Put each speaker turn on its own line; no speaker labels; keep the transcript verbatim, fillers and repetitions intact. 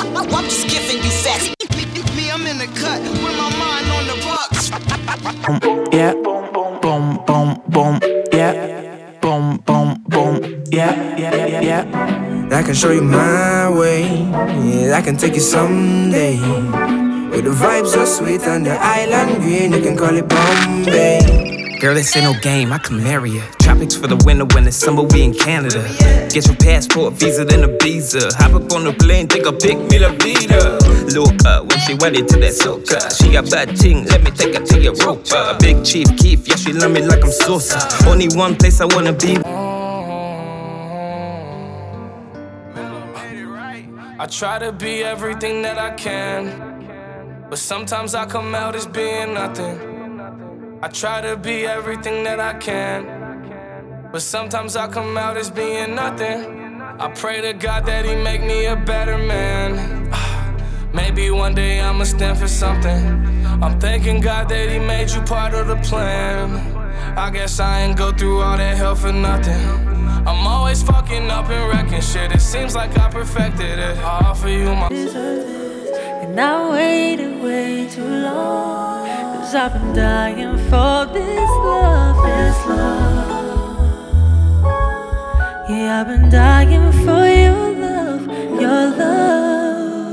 I'm just giving you facts. Me, I'm in the cut with my mind on the bucks.
Yeah, boom, boom, boom. Yeah, boom, boom, boom. Yeah, yeah, yeah, yeah.
I can show you my way. Yeah, I can take you someday. Where the vibes are sweet and the island green. You can call it Bombay.
Girl, this ain't no game, I can marry ya. Tropics for the winter, when it's summer, we in Canada. Get your passport, visa, then a visa. Hop up on the plane, take a pic, me la vida. Loca, when she went into that soca. She got bad ting, let me take her to Europa. Big Chief Keef, yeah, she love me like I'm Sosa. Only one place I wanna be.
I try to be everything that I can, but sometimes I come out as being nothing. I try to be everything that I can, but sometimes I come out as being nothing. I pray to God that he make me a better man. Maybe one day I'ma stand for something. I'm thanking God that he made you part of the plan. I guess I ain't go through all that hell for nothing. I'm always fucking up and wrecking shit. It seems like I perfected it. I offer you my
and I waited way too long. Cause I've been dying for this love, this love. Yeah, I've been dying for